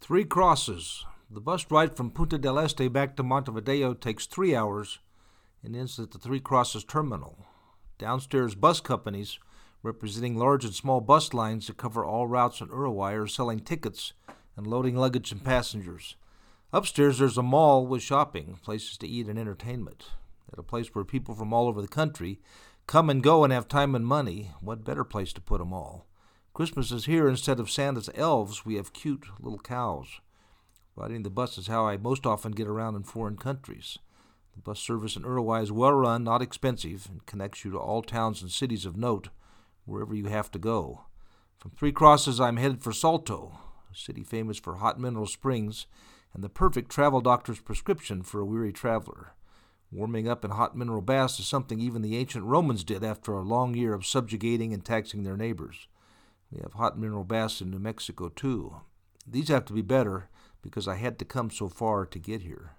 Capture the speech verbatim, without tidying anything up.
Three Crosses. The bus ride from Punta del Este back to Montevideo takes three hours and ends at the Three Crosses terminal. Downstairs bus companies, representing large and small bus lines that cover all routes in Uruguay, are selling tickets and loading luggage and passengers. Upstairs there's a mall with shopping, places to eat and entertainment. At a place where people from all over the country come and go and have time and money, what better place to put 'em all? Christmas is here. Instead of Santa's elves, we have cute little cows. Riding the bus is how I most often get around in foreign countries. The bus service in Uruguay is well run, not expensive, and connects you to all towns and cities of note, wherever you have to go. From Three Crosses, I'm headed for Salto, a city famous for hot mineral springs and the perfect travel doctor's prescription for a weary traveler. Warming up in hot mineral baths is something even the ancient Romans did after a long year of subjugating and taxing their neighbors. We have hot mineral baths in New Mexico, too. These have to be better because I had to come so far to get here.